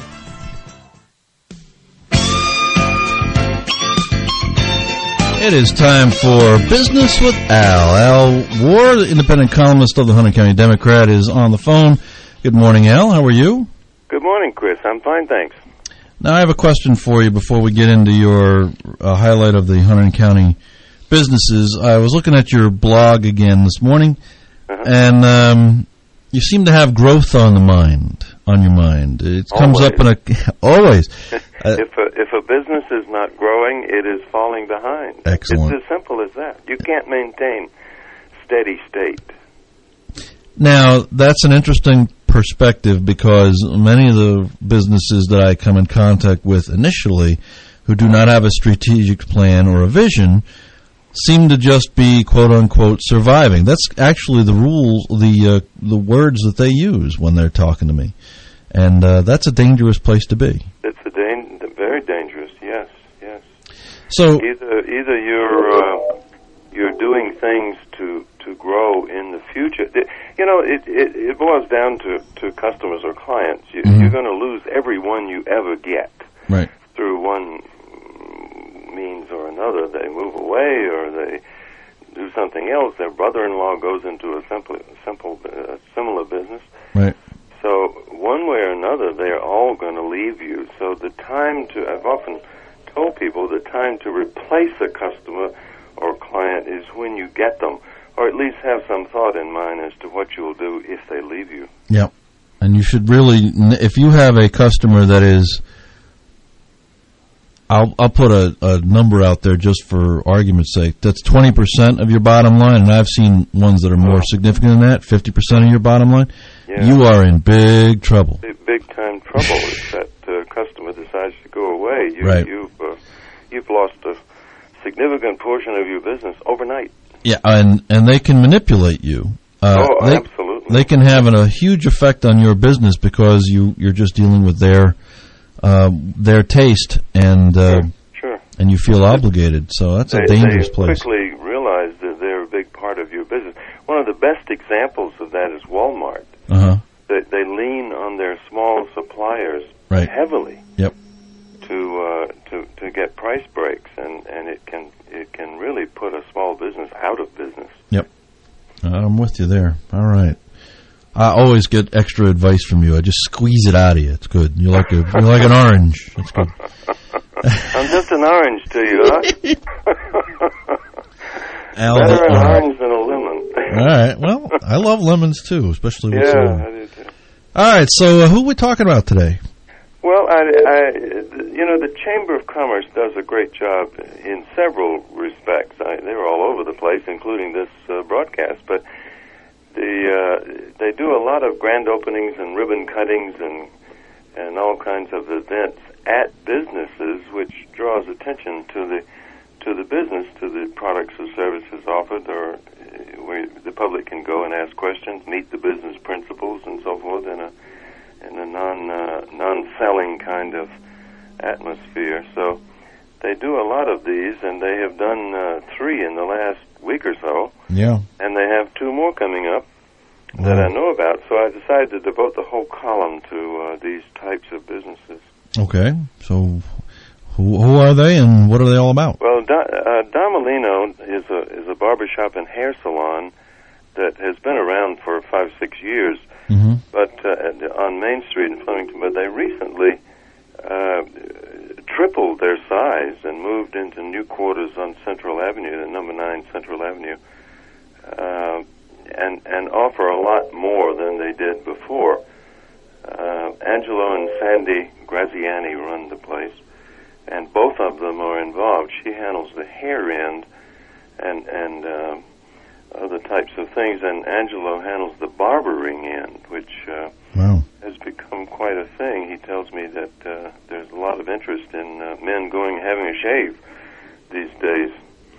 It is time for Business with Al. Al Ward, the independent columnist of the Hunterdon County Democrat, is on the phone. Good morning, Al. How are you? Good morning, Chris. I'm fine, thanks. Now, I have a question for you before we get into your uh, highlight of the Hunterdon County businesses. I was looking at your blog again this morning, uh-huh. and um, you seem to have growth on the mind, on your mind. It comes always. up in a always. Uh, if a if a business is not growing, it is falling behind. Excellent. It's as simple as that. You can't maintain steady state. Now, that's an interesting perspective because many of the businesses that I come in contact with initially who do not have a strategic plan or a vision seem to just be quote-unquote surviving. That's actually the rules, the uh, the words that they use when they're talking to me. And uh, that's a dangerous place to be. It's a dan- very dangerous, yes, yes. So either either you're uh, you're doing things to to grow in the future. You know, it, it, it boils down to, to customers or clients. You, mm-hmm. You're going to lose every one you ever get. Right. Through one means or another. They move away or they do something else. Their brother-in-law goes into a simple, simple uh, similar business. Right. So one way or another, they're all going to leave you. So the time to, I've often told people, the time to replace a customer or client is when you get them, or at least have some thought in mind as to what you'll do if they leave you. Yep. And you should really, if you have a customer that is, I'll I'll put a, a number out there just for argument's sake, that's twenty percent of your bottom line, and I've seen ones that are more significant than that, fifty percent of your bottom line, yeah. You are in big trouble. Big, big time trouble if that uh, customer decides to go away. You, right. You've, uh, you've lost a significant portion of your business overnight. Yeah, and, and they can manipulate you. Uh, oh, they, absolutely. They can have an, a huge effect on your business because you, you're just dealing with their uh, their taste, and uh, sure, sure. and you feel obligated. So that's they, a dangerous they place. They quickly realize that they're a big part of your business. One of the best examples of that is Walmart. Uh-huh. They, they lean on their small suppliers right. heavily. Yep. To uh, to to get price breaks, and, and it can it can really put a small business out of business. Yep, I'm with you there. All right, I always get extra advice from you. I just squeeze it out of you. It's good. You're like a you're like an orange. That's good. I'm just an orange to you, huh? Al, Better an uh, orange than a lemon. All right. Well, I love lemons too, especially with yeah, some. I do too. All right. So, uh, who are we talking about today? Well, I, I, you know, the Chamber of Commerce does a great job in several respects. I, they're all over the place, including this uh, broadcast. But the uh, they do a lot of grand openings and ribbon cuttings and and all kinds of events at businesses, which draws attention to the to the business, to the products or services offered, or where the public can go and ask questions, meet the business principles, and so forth in a in a non uh, non-selling kind of atmosphere. So they do a lot of these, and they have done uh, three in the last week or so. Yeah. And they have two more coming up that wow. I know about. So I decided to devote the whole column to uh, these types of businesses. Okay. So who, who are they, and what are they all about? Well, da, uh, Damalino is a is a barbershop and hair salon that has been around for five, six years. Mm-hmm. But uh, on Main Street in Flemington, but they recently uh, tripled their size and moved into new quarters on Central Avenue, number nine Central Avenue, uh, and and offer a lot more than they did before. Uh, Angelo and Sandy Graziani run the place, and both of them are involved. She handles the hair end and and. Uh, other types of things, and Angelo handles the barbering end, which uh, wow. has become quite a thing. He tells me that uh, there's a lot of interest in uh, men going and having a shave these days.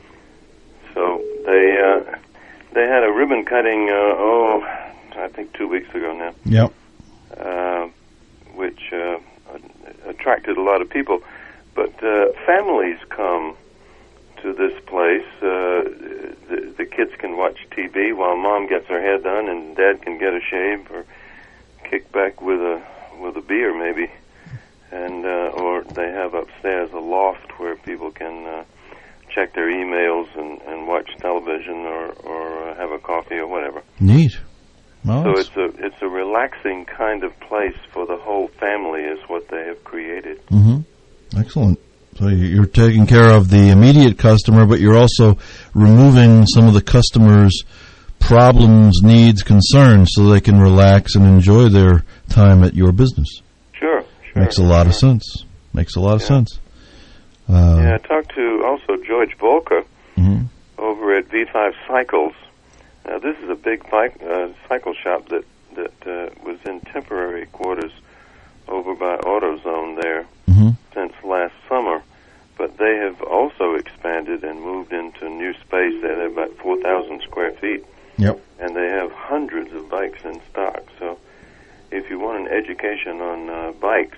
So they uh, they had a ribbon cutting, uh, oh, I think two weeks ago now. Yep. Uh, which uh, attracted a lot of people. But uh, families come to this place. Uh, the, the kids can watch T V while mom gets her hair done, and dad can get a shave or kick back with a with a beer maybe, and uh, or they have upstairs a loft where people can uh, check their emails and, and watch television or or uh, have a coffee or whatever. Neat. Well, so it's a it's a relaxing kind of place for the whole family is what they have created. Mm-hmm. Excellent. So you're taking care of the immediate customer, but you're also removing some of the customer's problems, needs, concerns, so they can relax and enjoy their time at your business. Sure, sure. Makes a lot of sense. Makes a lot of yeah. sense. Uh, yeah, I talked to also George Volker mm-hmm. over at V five Cycles. Now, this is a big bike, uh, cycle shop that, that uh, was in temporary quarters over by AutoZone there mm-hmm. since last summer, but they have also expanded and moved into new space. They have about four thousand square feet, yep. and they have hundreds of bikes in stock. So if you want an education on uh, bikes,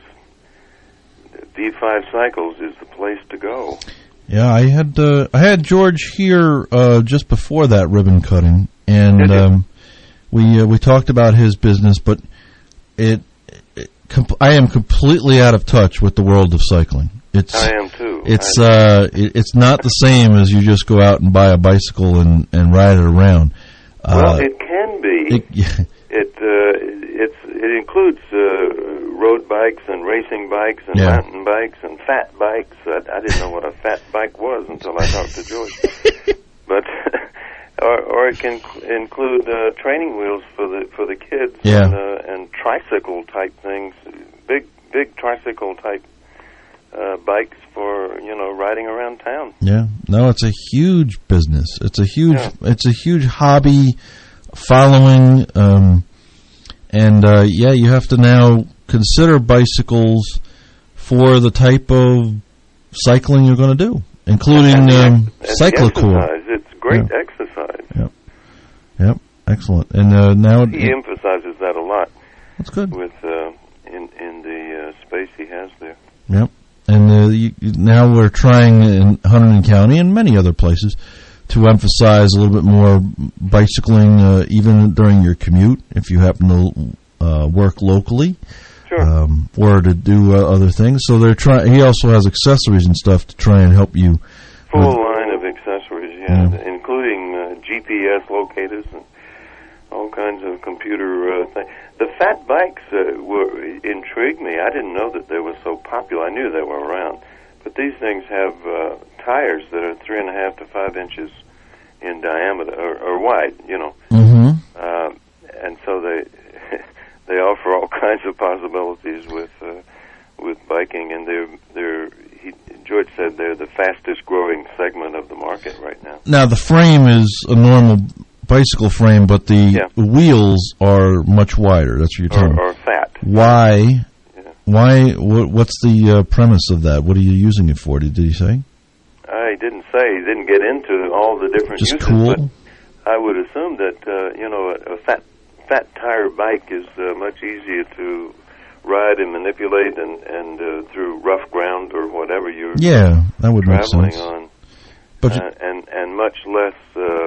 V five Cycles is the place to go. Yeah, I had uh, I had George here uh, just before that ribbon cutting, and um, we uh, we talked about his business, but it, it comp- I am completely out of touch with the world of cycling. It's, I am too. It's uh, it, it's not the same as you just go out and buy a bicycle and, and ride it around. Well, Uh, it can be. it, yeah, It uh, it's it includes uh, road bikes and racing bikes and Yeah. mountain bikes and fat bikes. I, I didn't know what a fat bike was until I talked to George. But or, or it can cl- include uh, training wheels for the for the kids Yeah. and, uh, and tricycle type things, big big tricycle type uh, bikes for you know riding around town. yeah. No, it's a huge business. It's a huge Yeah. it's a huge hobby following, um, and uh, yeah, you have to now consider bicycles for the type of cycling you're going to do, including And the ex- um, and the cyclocross. exercise. It's great Yeah. exercise. Yep. Yep. Excellent. And uh, now He emphasizes that a lot. That's good. With uh, in in the uh, space he has there. Yep. And uh, you, now we're trying in Hunterdon County and many other places to emphasize a little bit more bicycling, uh, even during your commute, if you happen to uh, work locally, sure. um, or to do uh, other things. So they're trying. He also has accessories and stuff to try and help you. Full with- line of accessories, yeah, Yeah. including uh, G P S locators and all kinds of computer uh, things. The fat bikes uh, were intrigued me. I didn't know that they were so popular. I knew they were around, but these things have uh, tires that are three and a half to five inches in diameter or, or wide, you know. Mm-hmm. Um, and so they they offer all kinds of possibilities with uh, with biking, and they're they're. He, George said they're the fastest growing segment of the market right now. Now the frame is a normal bicycle frame, but the Yeah. wheels are much wider. That's what you're telling me. Or, or fat. Why? Why? What, what's the uh, premise of that? What are you using it for? Did, did he say? I didn't say. He didn't get into all the different Just uses, cool? but I would assume that uh, you know a, a fat fat tire bike is uh, much easier to ride and manipulate and and uh, through rough ground or whatever you're Yeah, that would make traveling sense. on, But uh, and and much less. Uh,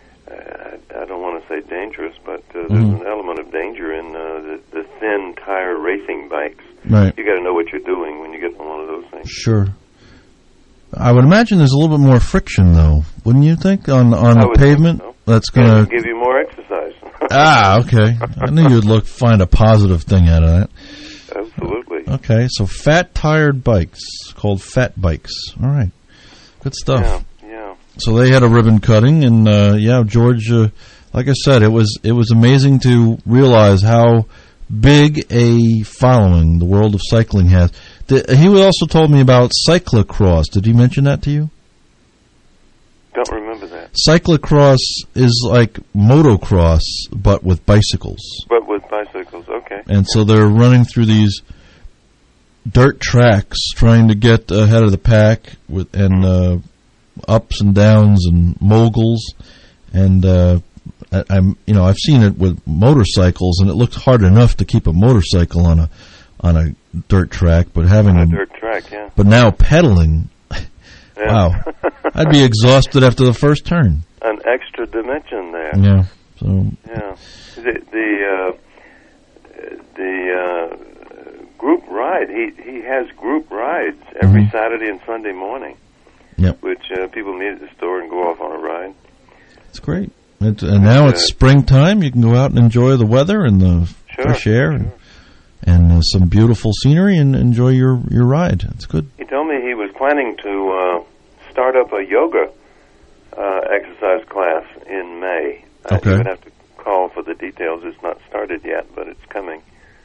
uh, I don't want to say dangerous, but uh, there's Mhm. an element of danger in uh, the, the thin tire racing bikes. Right. You got to know what you're doing when you get on one of those things. Sure. I would imagine there's a little bit more friction, though, wouldn't you think, on on I the would think pavement? so. That's Yeah, going it'll give you more exercise. Ah, okay. I knew you'd look find a positive thing out of that. Absolutely. Okay, so fat tired bikes called fat bikes. All right, good stuff. Yeah, yeah. So they had a ribbon cutting, and uh, yeah, George. Uh, like I said, it was it was amazing to realize how big a following the world of cycling has. The, he also told me about cyclocross. Did he mention that to you? Don't remember that. Cyclocross is like motocross, but with bicycles. But with bicycles, okay. And so they're running through these dirt tracks, trying to get ahead of the pack, with and uh, ups and downs and moguls. And uh, I, I'm, you know, I've seen it with motorcycles, and it looks hard enough to keep a motorcycle on a on a dirt track, but having On a a dirt track, yeah. But now pedaling, Yeah. wow, I'd be exhausted after the first turn. An extra dimension there. Yeah. So Yeah. The the uh, the uh, group ride. He he has group rides every Mhm. Saturday and Sunday morning. Yep. Which uh, people meet at the store and go off on a ride. it's great. It, and now it's springtime. You can go out and enjoy the weather and the Sure, fresh air and, and uh, some beautiful scenery and enjoy your, your ride. It's good. He told me he was planning to uh, start up a yoga uh, exercise class in May. Uh, Okay. you would have to call for the details. It's not started yet, but it's coming.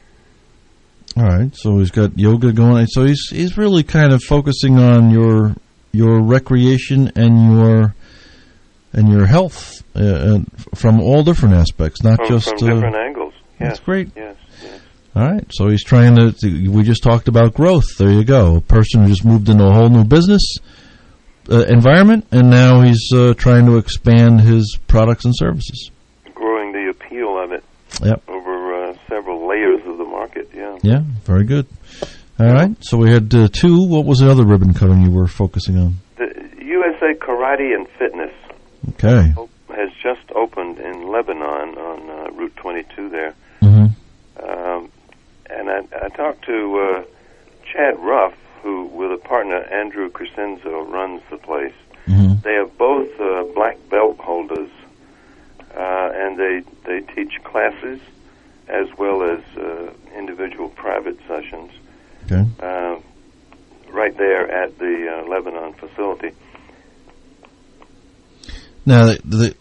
All right. So he's got yoga going. So he's he's really kind of focusing on your your recreation and your and your health uh, and from all different aspects, not From, just from uh, different angles. Yes. That's great. Yes, yes. All right. So he's trying to, to. We just talked about growth. There you go. A person who just moved into a whole new business uh, environment, and now he's uh, trying to expand his products and services. Growing the appeal of it Yep. over uh, several layers of the market, yeah. Yeah. Very good. All right. So we had uh, two. What was the other ribbon cutting you were focusing on? The U S A Karate and Fitness. Okay. Hope, has just opened in Lebanon on uh, Route twenty-two there. Mm-hmm. Um, and I, I talked to uh, Chad Ruff, who, with a partner, Andrew Crescenzo, runs the place. Mm-hmm. They are both uh, black belt holders, uh, and they they teach classes as well as uh, individual private sessions. Okay. Uh, right there at the uh, Lebanon facility. Now, the, the,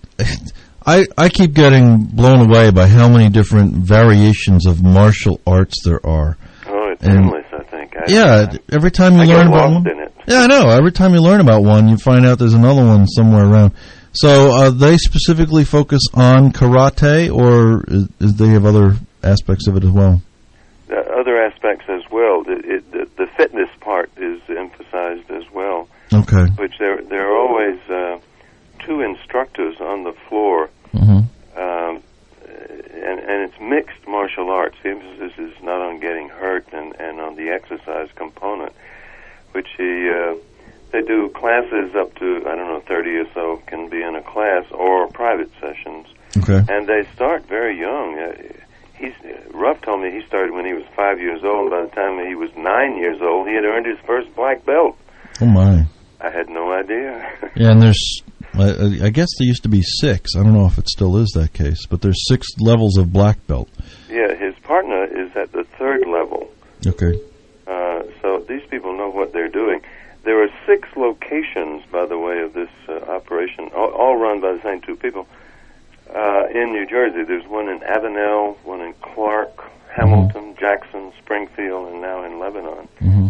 I I keep getting blown away by how many different variations of martial arts there are. Oh, it's And- endless, I think. I, Yeah, every time you I learn get about lost one. in it. Yeah, I know. Every time you learn about one, you find out there's another one somewhere around. So, uh, they specifically focus on karate, or is, is they have other aspects of it as well? Uh, other aspects as well. The, it, the, the fitness part is emphasized as well. Okay. Which there there are always uh, two instructors on the floor, Mm-hmm. um, and and it's mixed martial arts. The emphasis is not on getting hurt and, and on the exercise component, which he uh, they do classes up to I don't know thirty or so can be in a class or private sessions. Okay. And they start very young. Uh, he's Ruff told me he started when he was five years old. By the time he was nine years old, he had earned his first black belt. Oh, my. I had no idea. Yeah, and there's, I, I guess there used to be six. I don't know if it still is that case, but there's six levels of black belt. Yeah, his partner is at the third level. Okay. Uh, so these people know what they're doing. There are six locations, by the way, of this uh, operation, all, all run by the same two people. Uh, in New Jersey, there's one in Avenel, one in Clark, Hamilton, Jackson, Springfield, and now in Lebanon. Mm-hmm.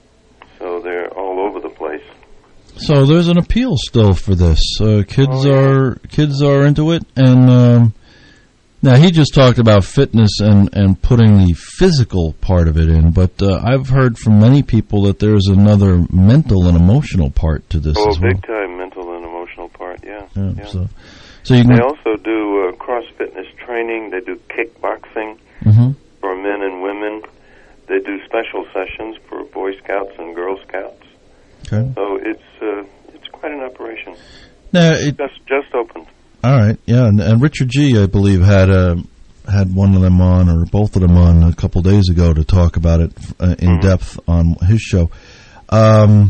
So they're all over the place. So there's an appeal still for this. Uh, kids Oh, yeah. are kids are into it, and um, now he just talked about fitness and, and putting the physical part of it in. But uh, I've heard from many people that there's another mental and emotional part to this Oh, as well. big time mental and emotional part, yeah. Yeah, yeah. So, so you can. They also do uh, cross fitness training. They do kickboxing Mm-hmm. for men and women. They do special sessions for Boy Scouts and Girl Scouts. Okay. So it's uh, it's quite an operation. Now it Just just opened. All right, yeah, and, and Richard G, I believe, had uh, had one of them on, or both of them on, a couple days ago to talk about it uh, in Mm-hmm. depth on his show. Um,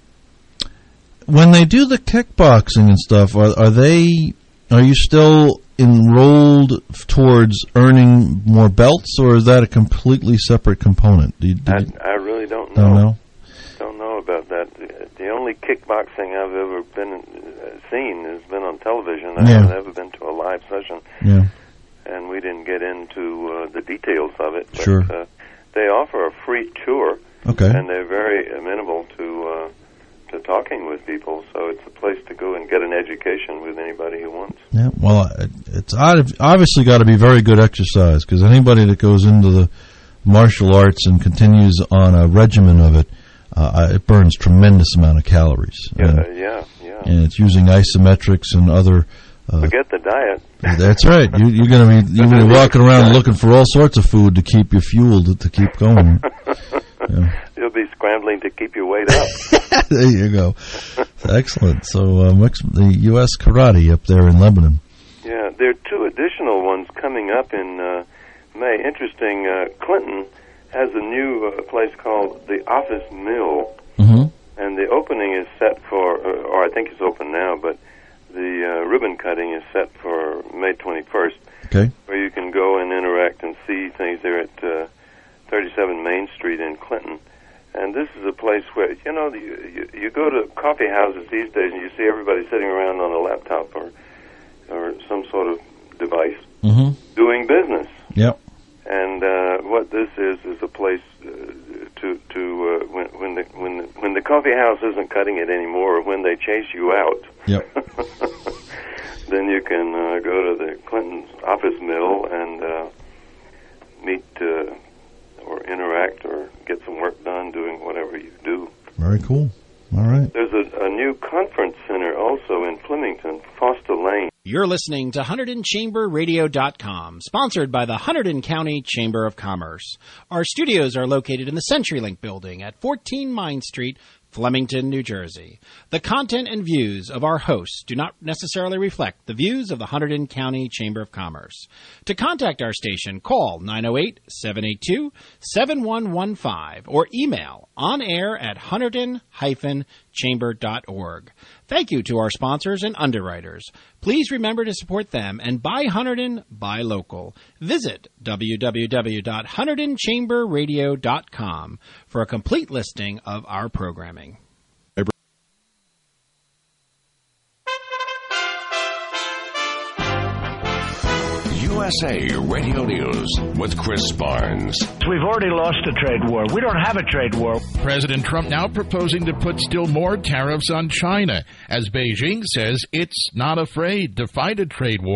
when they do the kickboxing and stuff, are, are they? Are you still enrolled towards earning more belts, or is that a completely separate component? Do you, do I, you I really don't know. don't know? Don't know about that. The, the only kickboxing I've ever been uh, seen has been on television. I Yeah. haven't ever been to a live session. Yeah. And we didn't get into uh, the details of it. But, Sure. Uh, they offer a free tour. Okay. And they're very amenable to uh, to talking with people. So it's a place to go and get an education with anybody who wants. Yeah, well, it- it's ob- obviously got to be very good exercise, because anybody that goes into the martial arts and continues on a regimen of it, uh, it burns tremendous amount of calories. Yeah, and, uh, yeah, yeah. and it's using isometrics and other. Uh, Forget the diet. that's right. You, you're going to be you're gonna be walking around looking for all sorts of food to keep you fueled to keep going. Yeah. You'll be scrambling to keep your weight up. There you go. Excellent. So uh, Mex- the U S Karate up there in Lebanon. Yeah, there are two additional ones coming up in uh, May. Interesting, uh, Clinton has a new uh, place called the Office Mill, Mm-hmm. and the opening is set for, uh, or I think it's open now, but the uh, ribbon cutting is set for May twenty-first, Okay. where you can go and interact and see things there at uh, thirty-seven Main Street in Clinton. And this is a place where, you know, you, you, you go to coffee houses these days and you see everybody sitting around on a laptop or or some sort of device Mm-hmm. doing business. Yep. And uh, what this is is a place uh, to to uh, when when the when the, when the coffee house isn't cutting it anymore, or when they chase you out. Yep. Then you can uh, go to the Clinton's Office Mill and uh, meet uh, or interact or get some work done doing whatever you do. Very cool. All right. There's a, a new conference center also in Flemington, Foster Lane. You're listening to Hunterdon Chamber Radio dot com, sponsored by the Hunterdon County Chamber of Commerce. Our studios are located in the CenturyLink building at fourteen Mine Street, Flemington, New Jersey. The content and views of our hosts do not necessarily reflect the views of the Hunterdon County Chamber of Commerce. To contact our station, call nine oh eight, seven eight two, seven one one five or email onair at hunterdon dash chamber dot org. Thank you to our sponsors and underwriters. Please remember to support them and buy Hunterdon, buy local. Visit w w w dot hunterdon chamber radio dot com for a complete listing of our programming. U S A Radio News with Chris Barnes. We've already lost a trade war. We don't have a trade war. President Trump now proposing to put still more tariffs on China, as Beijing says it's not afraid to fight a trade war.